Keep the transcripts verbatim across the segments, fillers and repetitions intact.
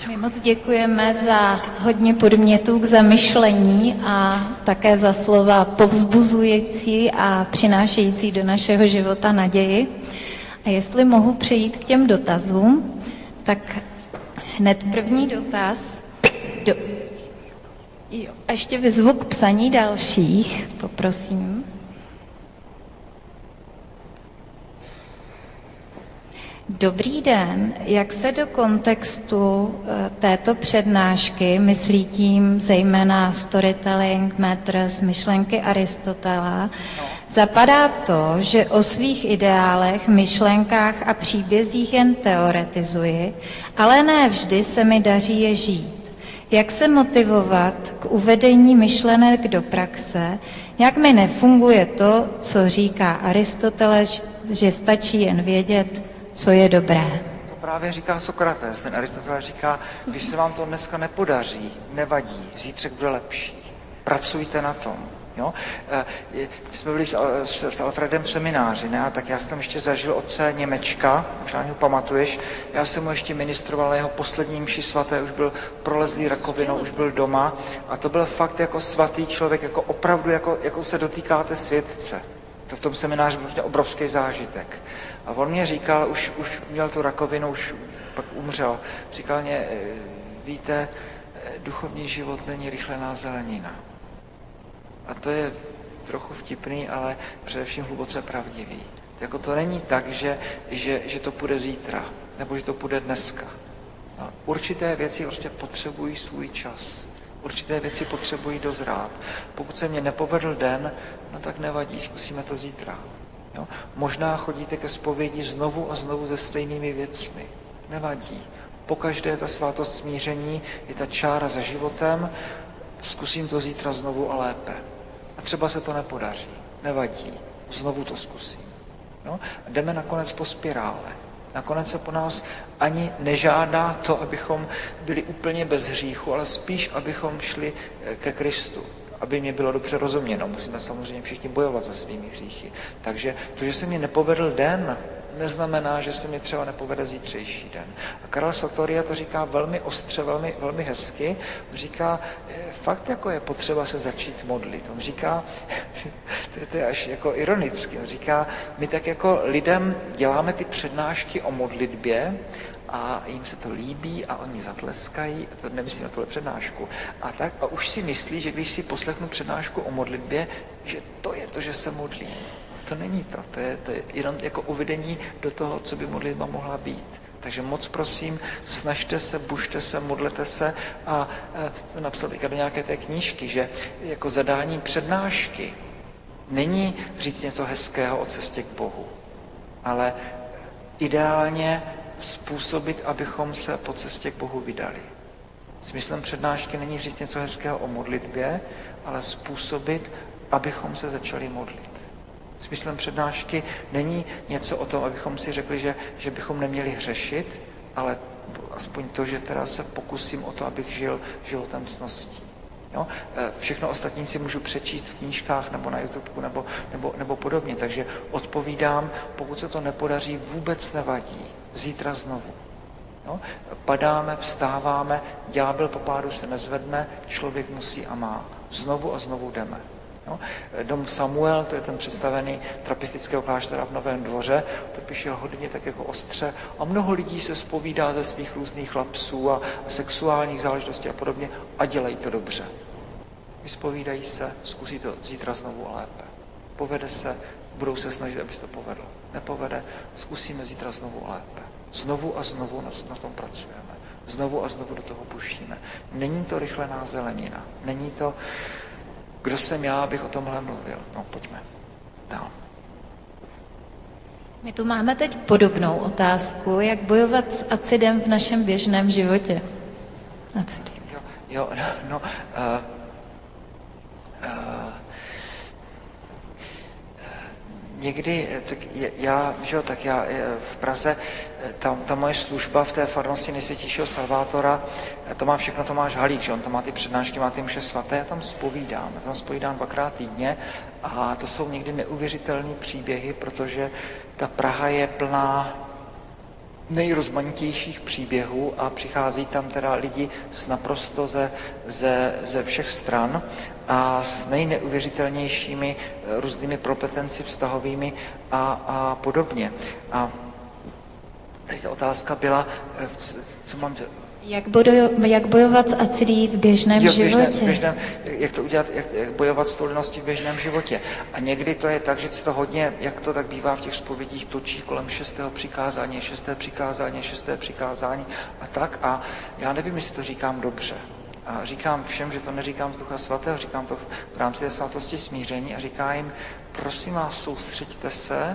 My moc děkujeme za hodně podnětů k zamyšlení a také za slova povzbuzující a přinášející do našeho života naději. A jestli mohu přejít k těm dotazům, tak hned první dotaz. Do... Jo, a ještě vyzvu k psaní dalších, poprosím. Dobrý den, jak se do kontextu této přednášky, myslí tím zejména storytelling matters, myšlenky Aristotela, zapadá to, že o svých ideálech, myšlenkách a příbězích jen teoretizuji, ale ne vždy se mi daří je žít. Jak se motivovat k uvedení myšlenek do praxe, jak mi nefunguje to, co říká Aristoteles, že stačí jen vědět, co je dobré. To právě říká Sokrates. Ten Aristoteles říká, když se vám to dneska nepodaří, nevadí, zítřek bude lepší. Pracujte na tom. Jo? My jsme byli s, s, s Alfredem v semináři, ne? A tak já jsem tam ještě zažil otce Němečka, možná ho pamatuješ, já jsem mu ještě ministroval na jeho poslední mši svaté, už byl prolezlý rakovinou, už byl doma a to byl fakt jako svatý člověk, jako opravdu, jako, jako se dotýkáte světce. To v tom semináři byl obrovský zážitek. A on mě říkal, už, už měl tu rakovinu, už pak umřel, říkal mě, víte, duchovní život není rychlená zelenina. A to je trochu vtipný, ale především hluboce pravdivý. Jako to není tak, že, že, že to půjde zítra, nebo že to půjde dneska. No, určité věci prostě potřebují svůj čas. Určité věci potřebují dozrát. Pokud se mě nepovedl den, no tak nevadí, zkusíme to zítra. Jo? Možná chodíte ke zpovědi znovu a znovu se stejnými věcmi. Nevadí. Pokaždé ta svátost smíření je ta čára za životem, zkusím to zítra znovu a lépe. A třeba se to nepodaří. Nevadí. Znovu to zkusím. Jo? Jdeme nakonec po spirále. Nakonec se po nás ani nežádá to, abychom byli úplně bez hříchu, ale spíš, abychom šli ke Kristu. Aby mě bylo dobře rozuměno. Musíme samozřejmě všichni bojovat za svými hříchy. Takže to, že se mi nepovedl den, neznamená, že se mi třeba nepovede zítřejší den. A Karel Sartoria to říká velmi ostře, velmi, velmi hezky. On říká, fakt jako je potřeba se začít modlit. On říká, to je, to je až jako ironicky, on říká, my tak jako lidem děláme ty přednášky o modlitbě, a jim se to líbí a oni zatleskají, a to nemyslím na tuhle přednášku. A tak a už si myslí, že když si poslechnu přednášku o modlitbě, že to je to, že se modlím. To není to, to je, to je jenom jako uvedení do toho, co by modlitba mohla být. Takže moc prosím, snažte se, bušte se, modlete se a e, napsal teďka do nějaké té knížky, že jako zadání přednášky není říct něco hezkého o cestě k Bohu, ale ideálně způsobit, abychom se po cestě k Bohu vydali. Smyslem přednášky není říct něco hezkého o modlitbě, ale způsobit, abychom se začali modlit. Smyslem přednášky není něco o tom, abychom si řekli, že, že bychom neměli hřešit, ale aspoň to, že teda se pokusím o to, abych žil životem ctností. Jo? Všechno ostatní si můžu přečíst v knížkách nebo na YouTube nebo, nebo, nebo podobně. Takže odpovídám, pokud se to nepodaří, vůbec nevadí. Zítra znovu. Jo? Padáme, vstáváme, ďábel po pádu se nezvedne, člověk musí a má. Znovu a znovu jdeme. Jo? Dom Samuel, to je ten představený trapistického kláštera v Novém Dvoře, to píše hodně tak jako ostře a mnoho lidí se zpovídá ze svých různých lapsů a sexuálních záležitostí a podobně a dělají to dobře. Vyspovídají se, zkusí to zítra znovu a lépe. Povede se, budou se snažit, aby se to povedlo. Nepovede, zkusíme zítra znovu a lépe. Znovu a znovu na, na tom pracujeme. Znovu a znovu do toho pušíme. Není to rychlená zelenina. Není to, kdo jsem já, abych o tomhle mluvil. No, pojďme dál. My tu máme teď podobnou otázku, jak bojovat s acidem v našem běžném životě. Acidy. Jo, jo no, no uh, uh, Někdy, tak já, že jo, tak já v Praze, ta, ta moje služba v té farnosti Nejsvětějšího Salvátora, to má všechno Tomáš Halík, že on tam má ty přednášky, má ty mše svaté, já tam zpovídám, já tam zpovídám dvakrát týdně a to jsou někdy neuvěřitelné příběhy, protože ta Praha je plná nejrozmanitějších příběhů a přichází tam teda lidi z naprosto ze, ze, ze všech stran a s nejneuvěřitelnějšími různými kompetenci vztahovými a, a podobně. A tady ta otázka byla, co mám... Jak, bojo, jak bojovat s acidí v běžném jo, v běžném, životě? V běžném, jak to udělat, jak, jak bojovat s tou lností v běžném životě. A někdy to je tak, že se to hodně, jak to tak bývá v těch zpovědích, točí kolem šestého přikázání, šesté přikázání, šesté přikázání a tak. A já nevím, jestli to říkám dobře. A říkám všem, že to neříkám z Ducha Svatého, říkám to v rámci té svatosti smíření a říká jim, prosím vás, soustřeďte se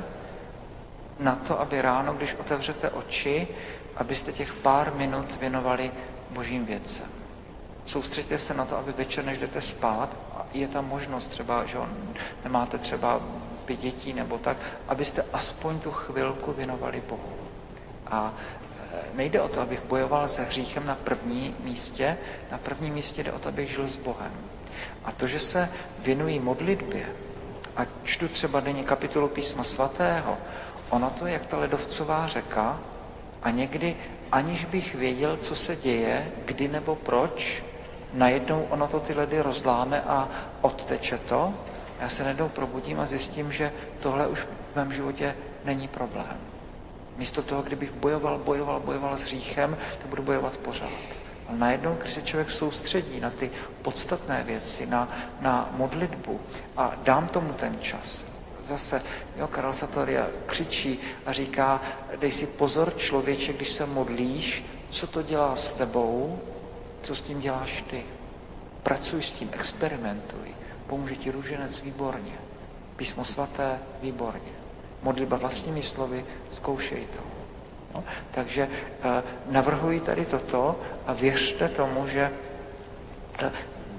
na to, aby ráno, když otevřete oči, abyste těch pár minut věnovali božím věcem. Soustřeďte se na to, aby večer, než jdete spát, a je tam možnost třeba, že nemáte třeba pět dětí nebo tak, abyste aspoň tu chvilku věnovali Bohu. A nejde o to, abych bojoval se hříchem na první místě, na prvním místě jde o to, abych žil s Bohem. A to, že se věnují modlitbě a čtu třeba denně kapitolu Písma svatého, ono to je jak ta ledovcová řeka, a někdy, aniž bych věděl, co se děje, kdy nebo proč, najednou ono to ty ledy rozláme a odteče to. Já se najednou probudím a zjistím, že tohle už v mém životě není problém. Místo toho, kdybych bojoval, bojoval, bojoval s hříchem, to budu bojovat pořád. Ale najednou, když se člověk soustředí na ty podstatné věci, na, na modlitbu a dám tomu ten čas, zase, jo, Karel Satoria křičí a říká, dej si pozor, člověče, když se modlíš, co to dělá s tebou, co s tím děláš ty. Pracuj s tím, experimentuj, pomůže ti růženec, výborně. Písmo svaté, výborně. Modlitba vlastními slovy, zkoušej to. No, takže eh, navrhuji tady toto a věřte tomu, že eh,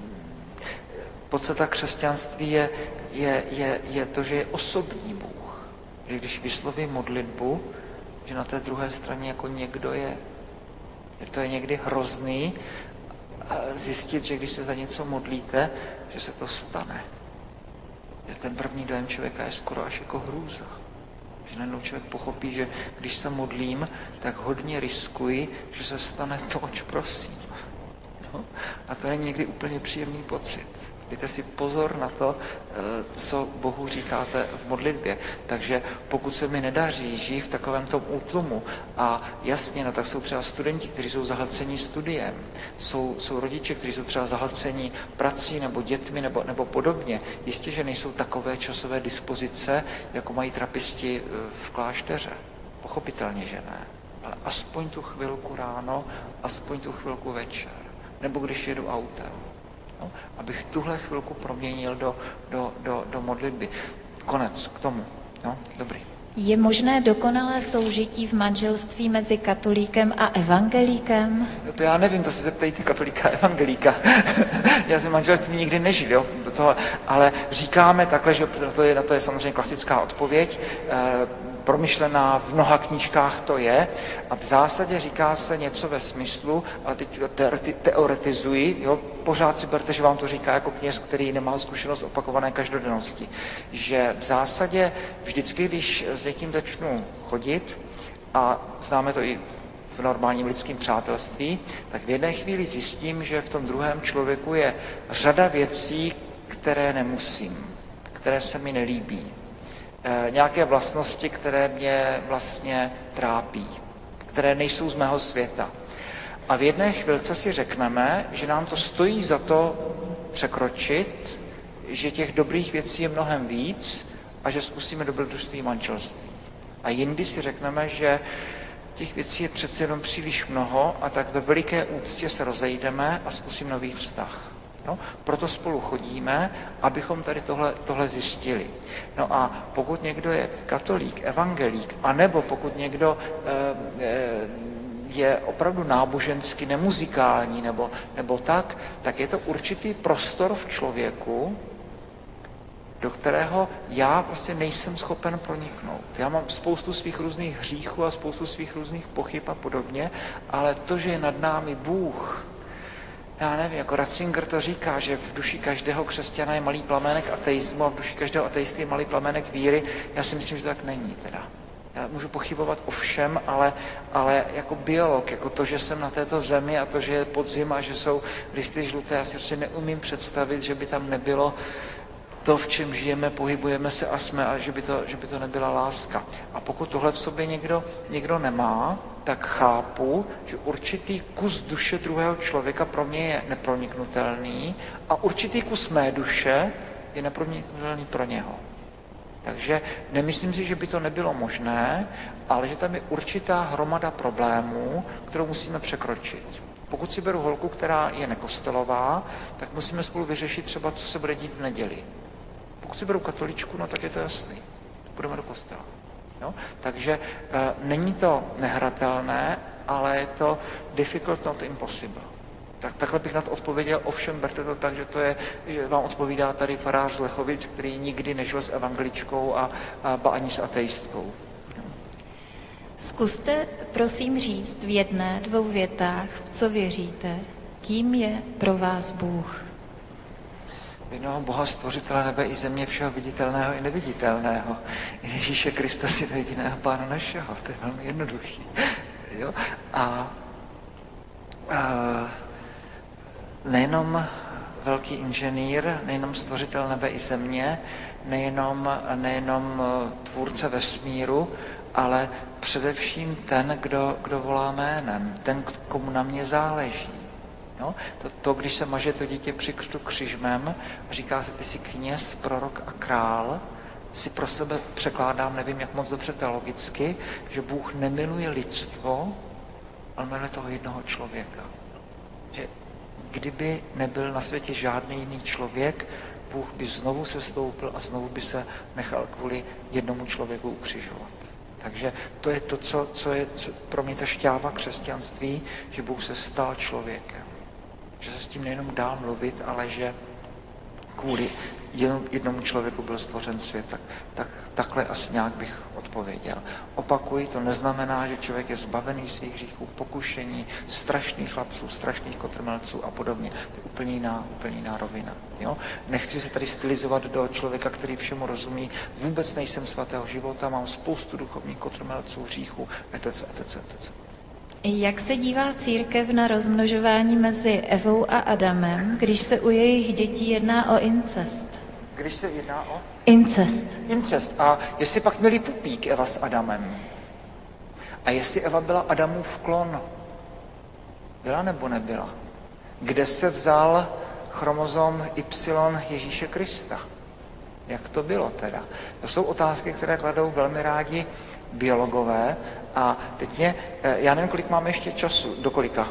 podstata křesťanství je, je, je, je to, že je osobní Bůh. Že když vyslovím modlitbu, že na té druhé straně jako někdo je. Že to je někdy hrozný zjistit, že když se za něco modlíte, že se to stane. Že ten první dojem člověka je skoro až jako hrůza. Že najednou člověk pochopí, že když se modlím, tak hodně riskuji, že se stane to, oč prosím. No? A to není někdy úplně příjemný pocit. Dejte si pozor na to, co Bohu říkáte v modlitbě. Takže pokud se mi nedaří žít v takovém tom útlumu, a jasně, no tak jsou třeba studenti, kteří jsou zahlcení studiem, jsou, jsou rodiče, kteří jsou třeba zahlcení prací nebo dětmi nebo, nebo podobně. Jistě, že nejsou takové časové dispozice, jako mají trapisti v klášteře. Pochopitelně, že ne. Ale aspoň tu chvilku ráno, aspoň tu chvilku večer. Nebo když jedu autem. No, abych tuhle chvilku proměnil do, do, do, do modlitby. Konec k tomu. No, dobrý. Je možné dokonalé soužití v manželství mezi katolíkem a evangelíkem? No to já nevím, to se zeptejte katolíka a evangelíka. Já jsem manželství nikdy nežil, jo, do toho, ale říkáme takhle, že na to je, na to je samozřejmě klasická odpověď, e, promyšlená v mnoha knížkách to je a v zásadě říká se něco ve smyslu, ale teď teoretizuji, jo, pořád si berte, že vám to říká jako kněz, který nemá zkušenost opakované každodennosti, že v zásadě vždycky, když s někým začnu chodit, a známe to i v normálním lidském přátelství, tak v jedné chvíli zjistím, že v tom druhém člověku je řada věcí, které nemusím, které se mi nelíbí. E, nějaké vlastnosti, které mě vlastně trápí, které nejsou z mého světa. A v jedné chvilce si řekneme, že nám to stojí za to překročit, že těch dobrých věcí je mnohem víc a že zkusíme dobrodružství manželství. A jindy si řekneme, že těch věcí je přece jenom příliš mnoho a tak ve veliké úctě se rozejdeme a zkusím nový vztah. No, proto spolu chodíme, abychom tady tohle, tohle zjistili. No a pokud někdo je katolík, evangelík, anebo pokud někdo e, e, je opravdu nábožensky nemuzikální nebo, nebo tak, tak je to určitý prostor v člověku, do kterého já prostě nejsem schopen proniknout. Já mám spoustu svých různých hříchů a spoustu svých různých pochyb a podobně, ale to, že je nad námi Bůh, já nevím, jako Ratzinger to říká, že v duši každého křesťana je malý plamenek ateismu a v duši každého ateisty je malý plamenek víry. Já si myslím, že to tak není teda. Já můžu pochybovat o všem, ale, ale jako biolog, jako to, že jsem na této zemi a to, že je podzim a že jsou listy žluté, já si prostě neumím představit, že by tam nebylo to, v čem žijeme, pohybujeme se a jsme, a že by to, že by to nebyla láska. A pokud tohle v sobě někdo, někdo nemá, tak chápu, že určitý kus duše druhého člověka pro mě je neproniknutelný a určitý kus mé duše je neproniknutelný pro něho. Takže nemyslím si, že by to nebylo možné, ale že tam je určitá hromada problémů, kterou musíme překročit. Pokud si beru holku, která je nekostelová, tak musíme spolu vyřešit třeba, co se bude dít v neděli. Pokud si beru katoličku, no tak je to jasný. Půjdeme do kostela. Jo? Takže e, není to nehratelné, ale je to difficult, not impossible. Tak, takhle bych na to odpověděl, ovšem berte to tak, že to je, že vám odpovídá tady farář z Lechovic, který nikdy nežil s evangeličkou a, a ba ani s ateistkou. Zkuste prosím říct v jedné, dvou větách, v co věříte, kým je pro vás Bůh? Jednoho Boha, stvořitele nebe i země, všeho viditelného i neviditelného. Ježíše Krista, syna jediného Pána našeho. To je velmi jednoduchý. Jo? A, a nejenom velký inženýr, nejenom stvořitel nebe i země, nejenom, nejenom tvůrce vesmíru, ale především ten, kdo, kdo volá jménem, ten, komu na mě záleží. No, to, to, když se maže to dítě při křtu křižmem a říká se, ty jsi kněz, prorok a král, si pro sebe překládám, nevím, jak moc dobře teologicky, že Bůh nemiluje lidstvo, ale miluje toho jednoho člověka. Že kdyby nebyl na světě žádný jiný člověk, Bůh by znovu se stoupil a znovu by se nechal kvůli jednomu člověku ukřižovat. Takže to je to, co, co je co pro mě ta šťáva křesťanství, že Bůh se stal člověkem. Že se s tím nejenom dá mluvit, ale že kvůli jednomu člověku byl stvořen svět. Tak, tak, takhle asi nějak bych odpověděl. Opakuji, to neznamená, že člověk je zbavený svých hříchů, pokušení, strašných chlapců, strašných kotrmelců a podobně. To je úplně jiná, úplně jiná rovina. Jo? Nechci se tady stylizovat do člověka, který všemu rozumí. Vůbec nejsem svatého života, mám spoustu duchovních kotrmelců, hříchů, et cetera, et cetera, et cetera. Jak se dívá církev na rozmnožování mezi Evou a Adamem, když se u jejich dětí jedná o incest? Když se jedná o? Incest. Incest. A jestli pak měli pupík Eva s Adamem? A jestli Eva byla Adamův klon? Byla nebo nebyla? Kde se vzal chromozom Y Ježíše Krista? Jak to bylo teda? To jsou otázky, které kladou velmi rádi biologové. A teď mě, já nevím, kolik máme ještě času, do kolika?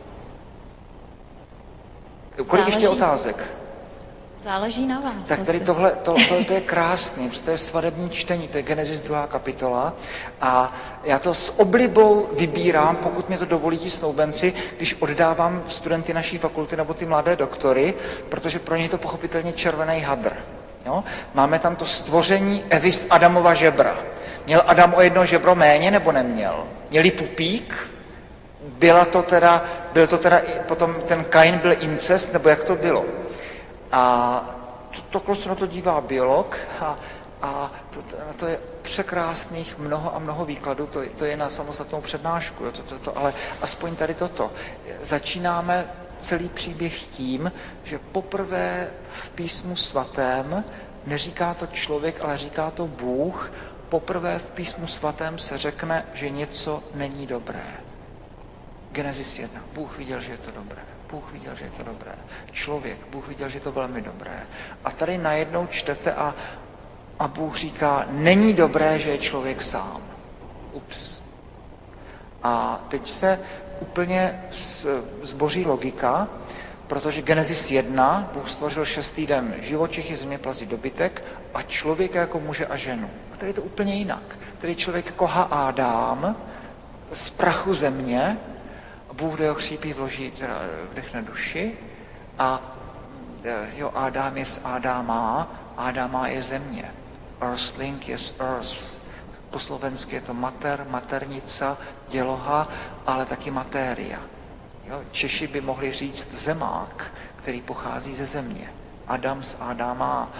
Kolik Záleží. ještě otázek? Záleží na vás. Tak tady tohle, tohle, tohle to je krásný, protože to je svadební čtení, to je Genesis druhá kapitola a já to s oblibou vybírám, pokud mi to dovolí ti snoubenci, když oddávám studenty naší fakulty nebo ty mladé doktory, protože pro ně je to pochopitelně červený hadr. Jo? Máme tam to stvoření Evy z Adamova žebra. Měl Adam o jedno žebro méně nebo neměl? Měli pupík? Byla to teda, byl to teda, potom ten Kain byl incest, nebo jak to bylo? A to, to se na to dívá biolog a, a to, to, to je překrásných mnoho a mnoho výkladů, to, to je na samostatnou přednášku, jo, to, to, to, ale aspoň tady toto. Začínáme celý příběh tím, že poprvé v písmu svatém neříká to člověk, ale říká to Bůh, poprvé v písmu svatém se řekne, že něco není dobré. Genesis jedna. Bůh viděl, že je to dobré. Bůh viděl, že je to dobré. Člověk, Bůh viděl, že je to velmi dobré. A tady najednou čtete a, a Bůh říká, není dobré, že je člověk sám. Ups. A teď se úplně zboří logika, protože Genesis jedna, Bůh stvořil šestý den živočichy, země, plazy, dobytek a člověka jako muže a ženu. A tady je to úplně jinak. Tady člověk jako Hádám z prachu země, Bůh do jeho chřípí vloží, teda vdechne duši a jo, Adam je z Adama, Adama je země. Earthling je z earth. Po slovensky je to mater, maternica, děloha, ale taky matéria. Jo, Češi by mohli říct zemák, který pochází ze země. Adam z Adama.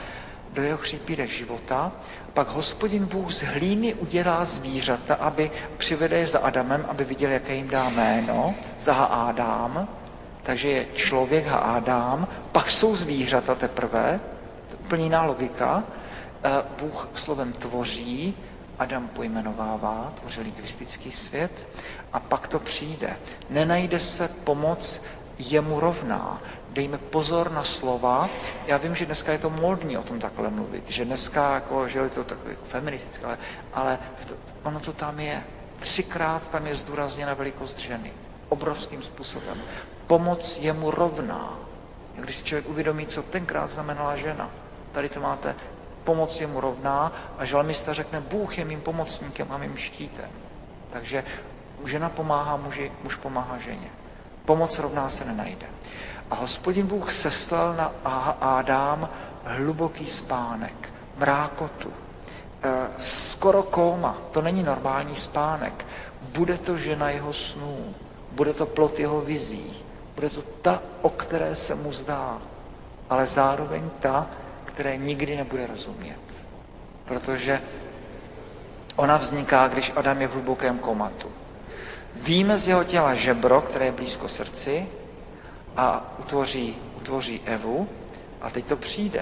do jeho chřípídek života, pak Hospodin Bůh z hlíny udělá zvířata, aby přivede je za Adamem, aby viděl, jaké jim dá jméno, za Hádám, takže je člověk Hádám, pak jsou zvířata teprve, to je úplně jiná logika, Bůh slovem tvoří, Adam pojmenovává, tvoří lingvistický svět a pak to přijde. Nenajde se pomoc jemu rovná. Dejme pozor na slova. Já vím, že dneska je to módní o tom takhle mluvit, že dneska jako, že je to takové jako feministické, ale, ale to, ono to tam je. Třikrát tam je zdůrazněna velikost ženy. Obrovským způsobem. Pomoc jemu rovná. Když si člověk uvědomí, co tenkrát znamenala žena. Tady to máte pomoc jemu rovná a žalmista řekne, Bůh je mým pomocníkem a mým štítem. Takže žena pomáhá muži, muž pomáhá ženě. Pomoc rovná se nenajde. A Hospodin Bůh seslal na Ádám hluboký spánek, mrákotu, e, skoro kóma, to není normální spánek. Bude to žena jeho snů, bude to plod jeho vizí, bude to ta, o které se mu zdá, ale zároveň ta, které nikdy nebude rozumět. Protože ona vzniká, když Adam je v hlubokém komatu. Víme z jeho těla žebro, které je blízko srdci a utvoří, utvoří Evu a teď to přijde.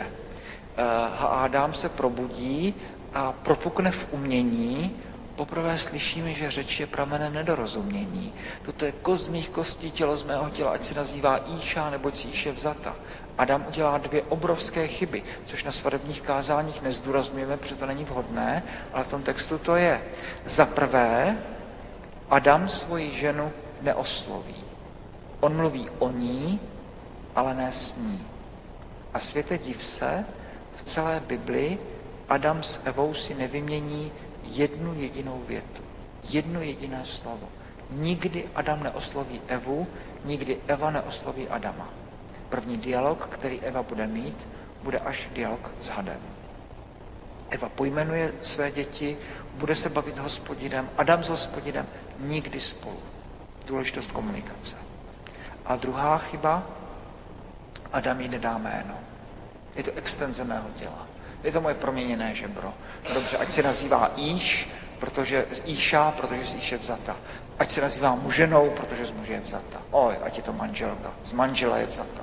Adam se probudí a propukne v umění. Poprvé slyšíme, že řeč je pramenem nedorozumění. Toto je kost z mých kostí, tělo z mého těla, ať se nazývá Íša, neboť z Íše vzata. Adam udělá dvě obrovské chyby, což na svadebních kázáních nezdůrazňujeme, protože to není vhodné, ale v tom textu to je. Za prvé, Adam svoji ženu neosloví. On mluví o ní, ale ne s ní. A světe div se, v celé Bibli Adam s Evou si nevymění jednu jedinou větu. Jedno jediné slovo. Nikdy Adam neosloví Evu, nikdy Eva neosloví Adama. První dialog, který Eva bude mít, bude až dialog s hadem. Eva pojmenuje své děti, bude se bavit s Hospodinem, Adam s Hospodinem, nikdy spolu. Důležitost komunikace. A druhá chyba, Adam jí nedá jméno. Je to extenze mého těla. Je to moje proměněné žebro. Dobře, ať se nazývá Íš, protože Íša, protože z Íše vzata. Ať se nazývá muženou, protože z muže je vzata. Oj, ať je to manželka, z manžela je vzata.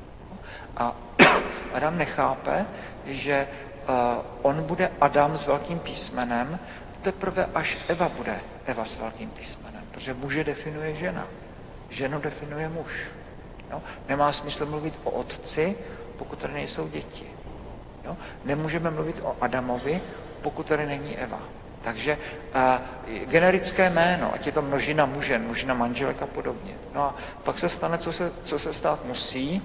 A Adam nechápe, že uh, on bude Adam s velkým písmenem, teprve až Eva bude Eva s velkým písmenem, protože muže definuje žena, ženu definuje muž. Jo? Nemá smysl mluvit o otci, pokud tady nejsou děti. Jo? Nemůžeme mluvit o Adamovi, pokud tady není Eva. Takže uh, generické jméno, ať je to množina mužen, množina manželek a podobně. No a pak se stane, co se, co se stát musí.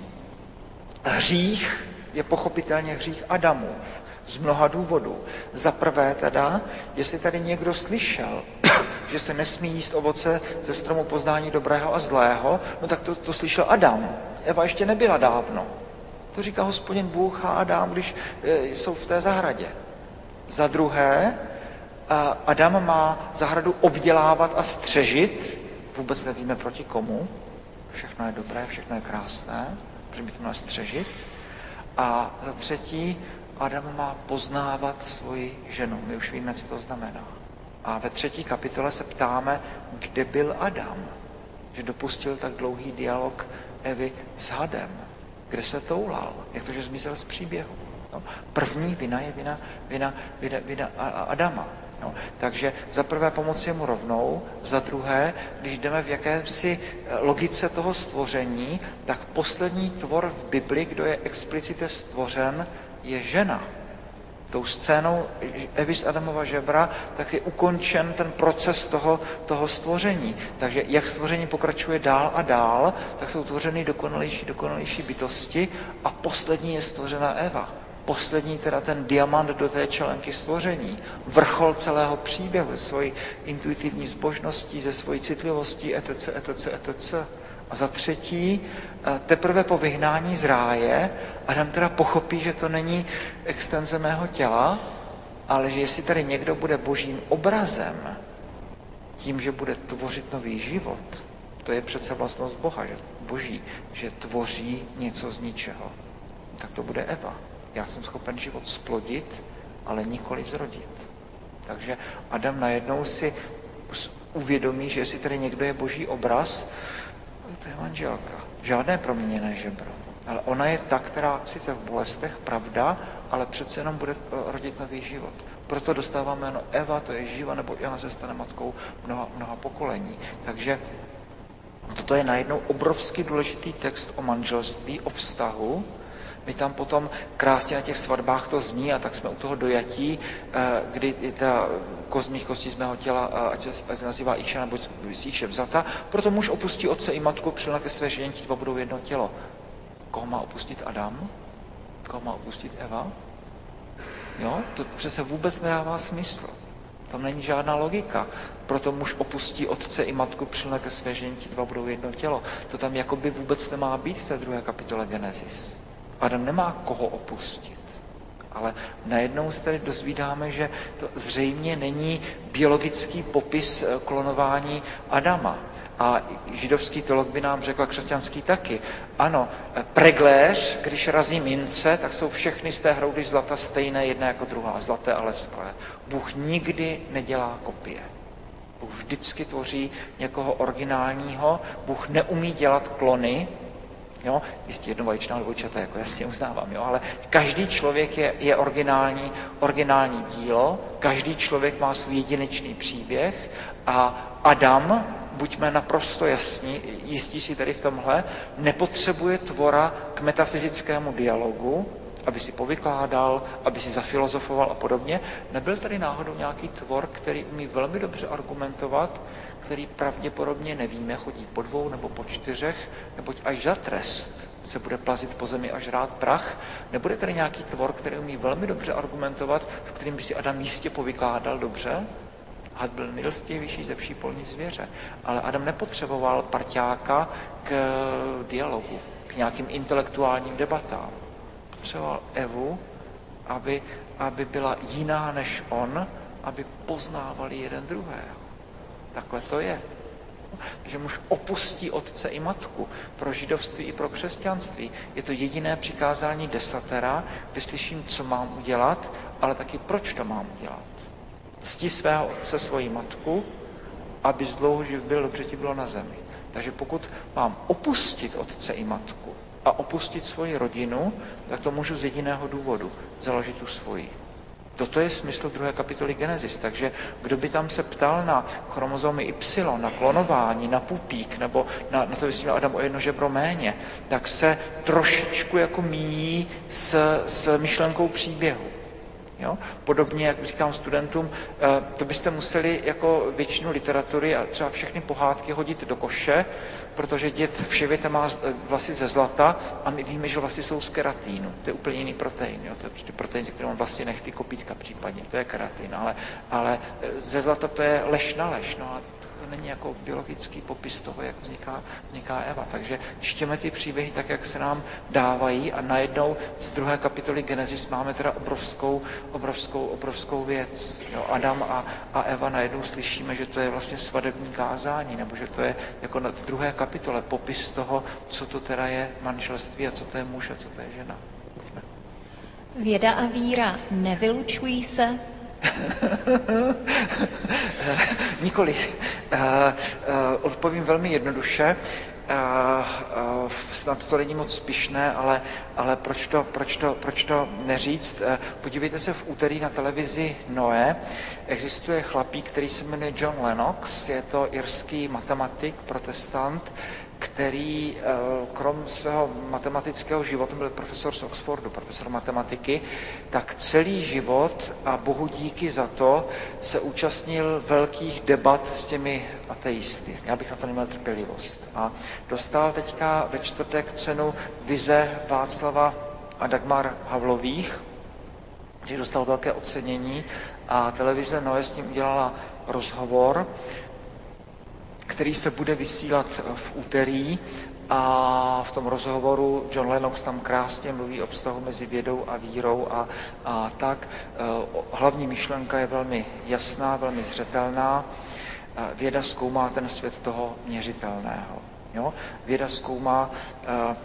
Hřích je pochopitelně hřích Adamův z mnoha důvodů. Za prvé teda, jestli tady někdo slyšel, že se nesmí jíst ovoce ze stromu poznání dobrého a zlého, no tak to, to slyšel Adam. Eva ještě nebyla dávno. To říká Hospodin Bůh a Adam, když e, jsou v té zahradě. Za druhé, a Adam má zahradu obdělávat a střežit, vůbec nevíme proti komu, všechno je dobré, všechno je krásné, protože by to měl střežit. A za třetí, Adam má poznávat svoji ženu. My už víme, co to znamená. A ve třetí kapitole se ptáme, kde byl Adam, že dopustil tak dlouhý dialog Evy s hadem, kde se toulal, jak to, že zmizel z příběhu. No, první vina je vina, vina, vina, vina Adama. No, takže za prvé pomoci mu rovnou, za druhé, když jdeme v jakési logice toho stvoření, tak poslední tvor v Bibli, kdo je explicitně stvořen, je žena. Tou scénou Evy z Adamova žebra, tak je ukončen ten proces toho, toho stvoření. Takže jak stvoření pokračuje dál a dál, tak jsou tvořeny dokonalejší, dokonalejší bytosti a poslední je stvořena Eva. Poslední teda ten diamant do té čelenky stvoření. Vrchol celého příběhu ze svojí intuitivní zbožností, ze svojí citlivostí, et cetera, et cetera, et cetera. A za třetí, teprve po vyhnání z ráje, Adam teda pochopí, že to není extenze mého těla, ale že jestli tady někdo bude božím obrazem, tím, že bude tvořit nový život, to je přece vlastnost Boha, že boží, že tvoří něco z ničeho, tak to bude Eva. Já jsem schopen život splodit, ale nikoli zrodit. Takže Adam najednou si uvědomí, že jestli tady někdo je boží obraz, to je manželka. Žádné proměněné žebro. Ale ona je ta, která sice v bolestech, pravda, ale přece jenom bude rodit nový život. Proto dostáváme jméno Eva, to je živa, nebo Jana se stane matkou mnoha, mnoha pokolení. Takže toto je najednou obrovský důležitý text o manželství, o vztahu. My tam potom krásně na těch svatbách to zní a tak jsme u toho dojatí, kdy ta kost mých kostí z mého těla, ať se, ať se nazývá Iša nebo z Iše vzata, proto muž opustí otce i matku, přilne ke své ženě, ti dva budou jedno tělo. Koho má opustit Adam? Koho má opustit Eva? Jo? To přece vůbec nedává smysl. Tam není žádná logika. Proto muž opustí otce i matku, přilne ke své ženě, ti dva budou jedno tělo. To tam jakoby vůbec nemá být v té druhé kapitole Genesis. Adam nemá koho opustit. Ale najednou se tady dozvídáme, že to zřejmě není biologický popis klonování Adama. A židovský teolog by nám řekl, křesťanský taky. Ano, pregléř, když razí mince, tak jsou všechny z té hroudy zlata stejné, jedna jako druhá, zlaté a lesklé. Bůh nikdy nedělá kopie. Bůh vždycky tvoří někoho originálního, Bůh neumí dělat klony, jo, jistě jednovaječná dvojčata, jako jasně uznávám, jo, ale každý člověk je, je originální, originální dílo, každý člověk má svůj jedinečný příběh a Adam, buďme naprosto jasní, jistí si tady v tomhle, nepotřebuje tvora k metafyzickému dialogu, aby si povykládal, aby si zafilozofoval a podobně. Nebyl tady náhodou nějaký tvor, který umí velmi dobře argumentovat, který pravděpodobně nevíme, chodí po dvou nebo po čtyřech, neboť až za trest se bude plazit po zemi až rát prach. Nebude tady nějaký tvor, který umí velmi dobře argumentovat, s kterým by si Adam jistě povykládal dobře? Had byl nejlstivější ze vší polní zvěře. Ale Adam nepotřeboval parťáka k dialogu, k nějakým intelektuálním debatám. Potřeboval Evu, aby, aby byla jiná než on, aby poznávali jeden druhého. Takhle to je. Takže muž opustí otce i matku. Pro židovství i pro křesťanství je to jediné přikázání desatera, kde slyším, co mám udělat, ale taky proč to mám udělat. Cti svého otce, svoji matku, aby dlouho živ byl, dobře ti bylo na zemi. Takže pokud mám opustit otce i matku a opustit svoji rodinu, tak to můžu z jediného důvodu, založit tu svoji. Toto je smysl druhé kapitoly Genesis, takže kdo by tam se ptal na chromozomy Y, na klonování, na pupík, nebo na, na to vysvětlil Adam o jedno žebro méně, tak se trošičku jako míjí s, s myšlenkou příběhu. Jo? Podobně, jak říkám studentům, to byste museli jako většinu literatury a třeba všechny pohádky hodit do koše, protože děd vševěte má vlasy ze zlata a my víme, že vlasy jsou z keratínu. To je úplně jiný protein. Jo? To je prostě protein, ze kterého vlastně nechty kopítka případně. To je keratin, ale, ale ze zlata to je lež na lež. No a to není jako biologický popis toho, jak vzniká, vzniká Eva. Takže čtěme ty příběhy tak, jak se nám dávají a najednou z druhé kapitoly Genesis máme teda obrovskou, obrovskou, obrovskou věc. Jo, Adam a, a Eva najednou slyšíme, že to je vlastně svadební kázání, nebo že to je jako v druhé kapitole popis toho, co to teda je manželství a co to je muž a co to je žena. Věda a víra nevylučují se? Nikoli. Uh, uh, odpovím velmi jednoduše. Uh, uh, snad to není moc spíšné, ale, ale proč, to, proč, to, proč to neříct? Uh, podívejte se v úterý na televizi Noe. Existuje chlapík, který se jmenuje John Lennox. Je to irský matematik, protestant, který krom svého matematického života, byl profesor z Oxfordu, profesor matematiky, tak celý život a bohu díky za to se účastnil velkých debat s těmi ateisty. Já bych na to neměl trpělivost. A dostal teďka ve čtvrtek cenu Vize Václava a Dagmar Havlových, že dostal velké ocenění a televize Noe s ním udělala rozhovor, který se bude vysílat v úterý a v tom rozhovoru John Lennox tam krásně mluví o vztahu mezi vědou a vírou a, a tak. Hlavní myšlenka je velmi jasná, velmi zřetelná. Věda zkoumá ten svět toho měřitelného. Jo? Věda zkoumá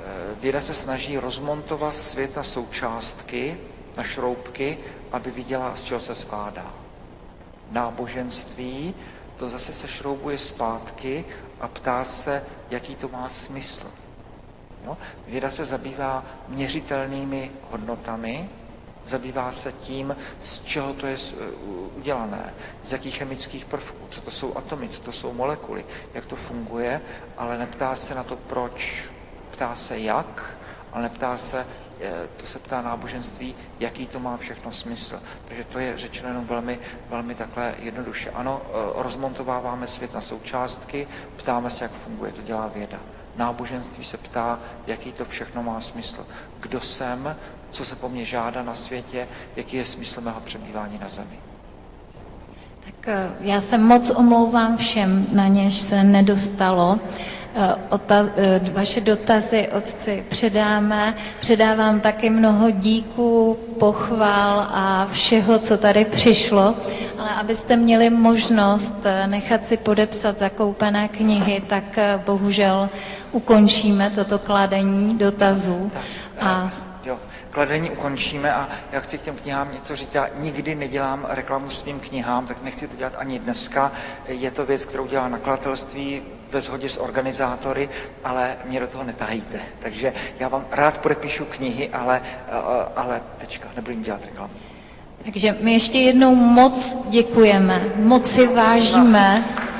věda se snaží rozmontovat svět na součástky, na šroubky, aby viděla, z čeho se skládá. Náboženství to zase se šroubuje zpátky a ptá se, jaký to má smysl. Jo? Věda se zabývá měřitelnými hodnotami, zabývá se tím, z čeho to je udělané, z jakých chemických prvků, co to jsou atomy, co to jsou molekuly, jak to funguje, ale neptá se na to proč. Ptá se jak, ale neptá se, to se ptá náboženství, jaký to má všechno smysl. Takže to je řečeno jenom velmi, velmi takhle jednoduše. Ano, rozmontováváme svět na součástky, ptáme se, jak funguje, to dělá věda. Náboženství se ptá, jaký to všechno má smysl. Kdo jsem, co se po mně žádá na světě, jaký je smysl mého přebývání na zemi. Tak já se moc omlouvám všem, na něž se nedostalo. Ota, vaše dotazy, otci, předáme. Předávám taky mnoho díků, pochval a všeho, co tady přišlo. Ale abyste měli možnost nechat si podepsat zakoupené knihy, tak bohužel ukončíme toto kladení dotazů. A jo, kladení ukončíme a já chci k těm knihám něco říct. Já nikdy nedělám reklamu svým knihám, tak nechci to dělat ani dneska. Je to věc, kterou dělá nakladatelství ve shodě s organizátory, ale mě do toho netajíte. Takže já vám rád podepíšu knihy, ale, ale tečka, nebudu dělat reklamu. Takže my ještě jednou moc děkujeme, moc si vážíme.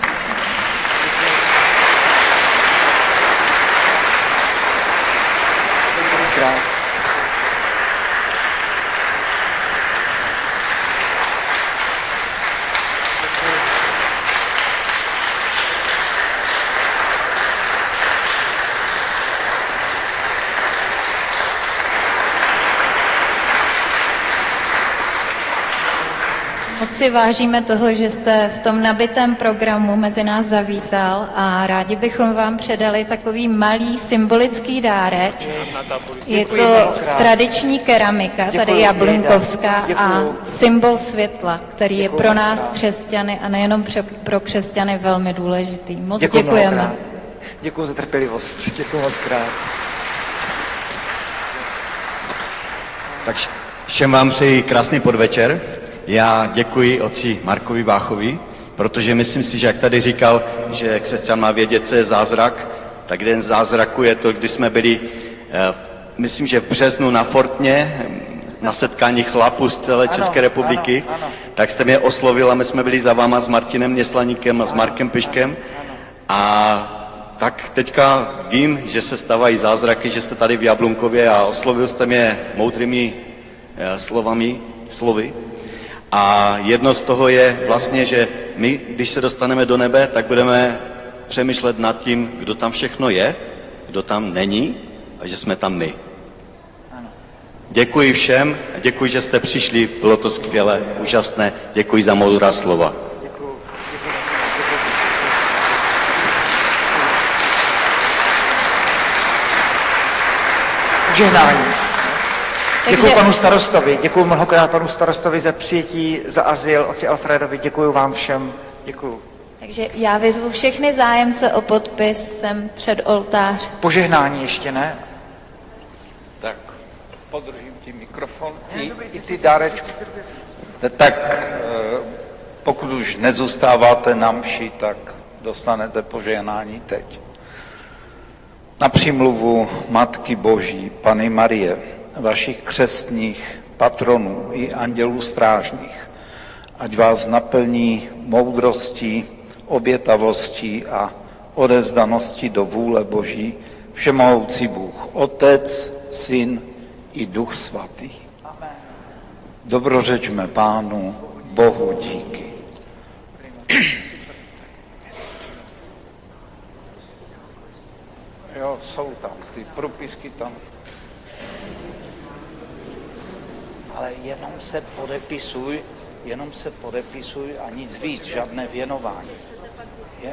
Moc si vážíme toho, že jste v tom nabitém programu mezi nás zavítal a rádi bychom vám předali takový malý symbolický dárek. Je to tradiční keramika, tady jablunkovská a symbol světla, který je pro nás křesťany a nejenom pro křesťany velmi důležitý. Moc děkujeme. Děkuji za trpělivost. Děkuji moc krát. Takže všem vám přeji krásný podvečer. Já děkuji otci Markovi Váchovi, protože myslím si, že jak tady říkal, že křesťan má vědět, co je zázrak, tak jeden z zázraků je to, když jsme byli, myslím, že v březnu na Fortně, na setkání chlapů z celé České republiky, ano, ano. Tak jste mě oslovil a my jsme byli za váma s Martinem Měslaníkem a s Markem Piškem. A tak teďka vím, že se stávají zázraky, že jste tady v Jablunkově a oslovil jste mě moudrými slovami, slovy. A jedno z toho je vlastně, že my, když se dostaneme do nebe, tak budeme přemýšlet nad tím, kdo tam všechno je, kdo tam není a že jsme tam my. Ano. Děkuji všem a děkuji, že jste přišli, bylo to skvělé, úžasné, děkuji za moudrá slova. Děkuji. Žehnání. Děkuji panu starostovi, děkuji mnohokrát panu starostovi za přijetí, za azyl, otci Alfredovi, děkuji vám všem, děkuji. Takže já vyzvu všechny zájemce o podpis sem před oltář. Požehnání ještě, ne? Tak, podržím ti mikrofon i, i ty dárečky. Tak pokud už nezůstáváte na mši, tak dostanete požehnání teď. Na přímluvu Matky Boží, Panny Marie, vašich křestních patronů i andělů strážných, ať vás naplní moudrostí, obětavostí a odevzdaností do vůle Boží všemohoucí Bůh, Otec, Syn i Duch Svatý. Dobrořečme Pánu Bohu díky. Jo, jsou tam, ty propisky tam. Ale jenom se podepisuj, jenom se podepisuj a nic víc, žádné věnování. Je?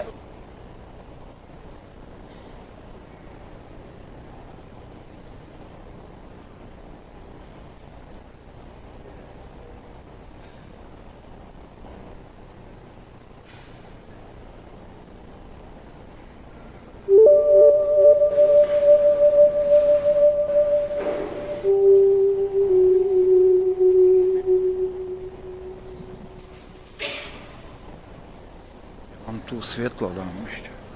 světlo dám ještě.